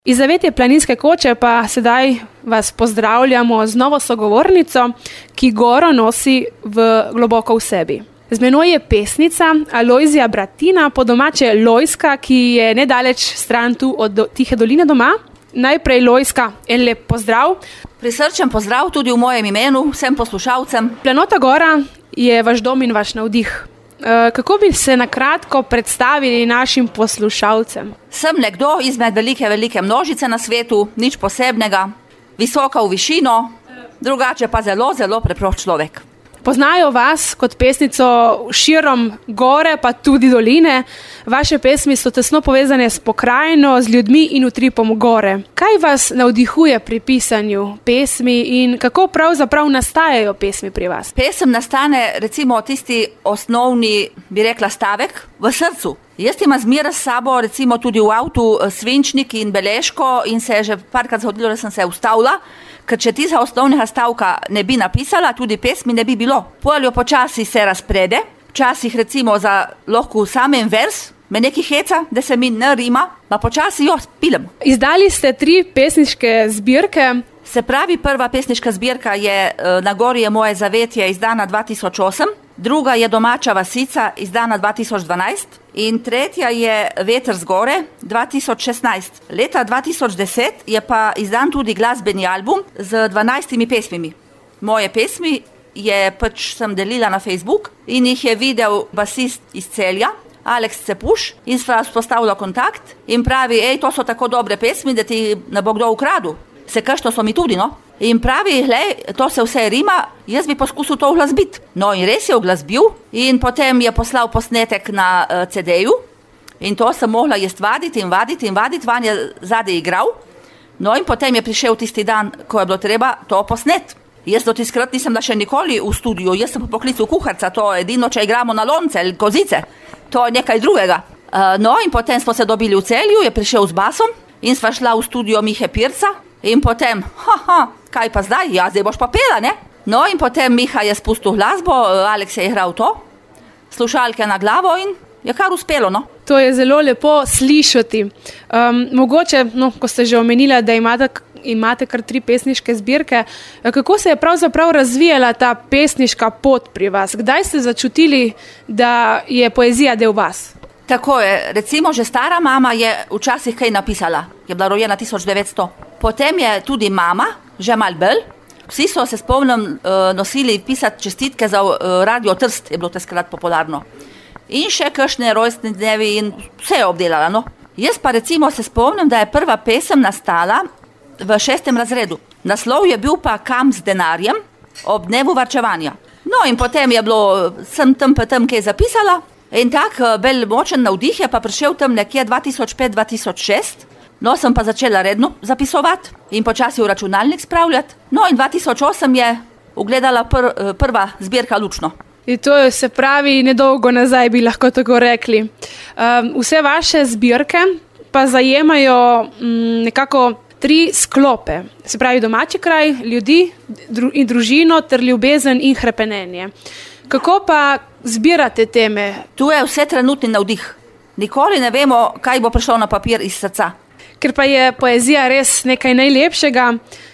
Iz Zavetje planinske koče pa sedaj vas pozdravljamo z novo sogovornico, ki goro nosi globoko v sebi. Z menoj je pesnica Alojzija Bratina, po domače Lojska, ki je nedaleč stran tu od Tihe doline doma. Najprej Lojska, en lep pozdrav. Prisrčen pozdrav tudi v mojem imenu vsem poslušalcem. Planota gora je vaš dom in vaš navdih. Kako bi se na kratko predstavili našim poslušalcem? Sem nekdo izmed velike množice na svetu, nič posebnega, visoka v višino, drugače pa zelo preprost človek. Poznajo vas kot pesnico širom gore, pa tudi doline. Vaše pesmi so tesno povezane s pokrajino, z ljudmi in utripom gore. Kaj vas navdihuje pri pisanju pesmi in kako pravzaprav nastajajo pesmi pri vas? Pesem nastane recimo tisti osnovni, bi rekla, stavek v srcu. Jaz imam zmeraj s sabo recimo tudi v avtu svinčnik in beležko in se je že parkrat zgodilo, da sem se ustavila, ker če tisa osnovnega stavka ne bi napisala, tudi pesmi ne bi bilo. Poljo počasi se razprede, včasih recimo za lahko samem vers, me neki heca, da se mi ne rima, pa počasi jo spilem. Izdali ste 3 pesniške zbirke. Se pravi, prva pesniška zbirka je Na gori je moje zavetje, izdana 2008, druga je Domača vasica, izdana 2012 in tretja je Veter z gore 2016. Leta 2010 je pa izdan tudi glasbeni album z 12 pesmimi. Moje pesmi sem delila na Facebook in jih je videl basist iz Celja, Aleks Cepuš, in sva vzpostavila kontakt in pravi, to so tako dobre pesmi, da ti ne bo kdo ukradel. Se kakšno so mi tudi, no? In pravi, to se vse rima, jaz bi poskusil to uglasbiti. No in res je uglasbil in potem je poslal posnetek na CD-ju in to sem mogla jaz vaditi, van je zadaj igral. No in potem je prišel tisti dan, ko je bilo treba to posnet. Jaz do tiskrat nisem da še nikoli v studiu, jaz sem po poklicu kuharca, to edino, če igramo na lonce ali kozice, to je nekaj drugega. No in potem smo se dobili v Celju, je prišel z basom in sva šla v studio Mihe Pirca. In potem, kaj pa zdaj? Ja, zdaj boš pa pela, ne? No in potem Miha je spustil glasbo, Aleks je igral to, slušalke na glavo in je kar uspelo, no? To je zelo lepo slišati. Mogoče, ko ste že omenila, da imate kar 3 pesniške zbirke, kako se je pravzaprav razvijala ta pesniška pot pri vas? Kdaj ste začutili, da je poezija del vas? Tako je, recimo že stara mama je včasih kaj napisala, je bila rojena 1900. Potem je tudi mama, že mal bolj. Vsi so, se spomnim, nosili pisati čestitke za Radio Trst, je bilo takrat popularno. In še kakšne rojstne dnevi in vse je obdelala, no. Jaz pa recimo se spomnim, da je prva pesem nastala v 6. razredu. Naslov je bil pa Kam z denarjem ob dnevu varčevanja. No in potem je bilo sem tam kaj zapisala in tak bolj močen navdih je pa prišel tam nekje 2005-2006. No, sem pa začela redno zapisovati in počasi v računalnik spravljati. No in 2008 je ugledala prva zbirka Lučno. In to je, se pravi, nedolgo nazaj bi lahko tako rekli. Vse vaše zbirke pa zajemajo nekako 3 sklope. Se pravi, domači kraj, ljudi in družino ter ljubezen in hrepenenje. Kako pa zbirate teme? Tu je vse trenutni navdih. Nikoli ne vemo, kaj bo prišlo na papir iz srca. Ker pa je poezija res nekaj najlepšega,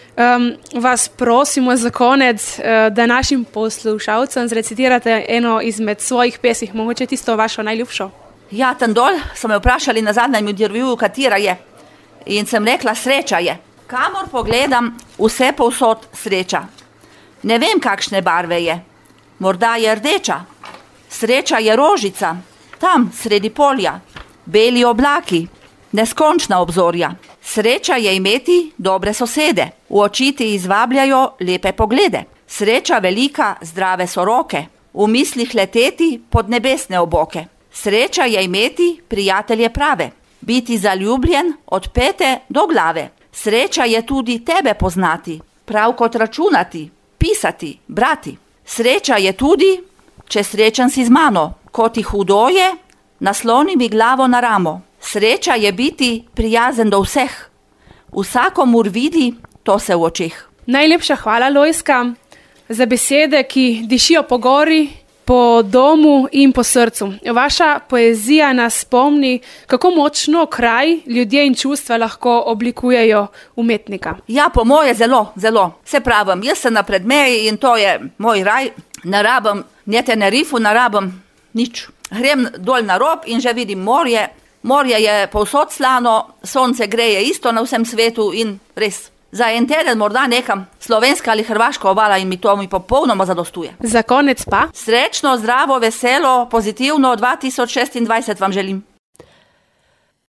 vas prosimo za konec, da našim poslušalcem zrecitirate eno izmed svojih pesmi, mogoče tisto vašo najljubšo. Ja, tam dol so me vprašali na zadnjem intervjuju, katera je. In sem rekla, sreča je. Kamor pogledam, vse povsod sreča. Ne vem, kakšne barve je. Morda je rdeča. Sreča je rožica. Tam, sredi polja. Beli oblaki. Neskončna obzorja. Sreča je imeti dobre sosede. V oči ti izvabljajo lepe poglede. Sreča velika, zdrave so roke. V mislih leteti pod nebesne oboke. Sreča je imeti prijatelje prave. Biti zaljubljen od pete do glave. Sreča je tudi tebe poznati. Prav kot računati, pisati, brati. Sreča je tudi, če srečen si z mano. Ko ti hudo je, nasloni mi glavo na ramo. Sreča je biti prijazen do vseh. Vsakomur vidi, to se v očeh. Najlepša hvala, Lojska, za besede, ki dišijo po gori po domu in po srcu. Vaša poezija nas spomni, kako močno kraj, ljudje in čustva lahko oblikujejo umetnika. Ja, po moje zelo, zelo. Se pravim, jaz sem na Predmeji in to je moj raj. Ne rabim, ne Tenerifu, ne rabim nič. Grem dol na rob in že vidim morje. Morje je povsod slano, sonce greje isto na vsem svetu in res. Za en teden morda nekam slovenska ali hrvaška obala in mi popolnoma zadostuje. Za konec pa? Srečno, zdravo, veselo, pozitivno 2026 vam želim.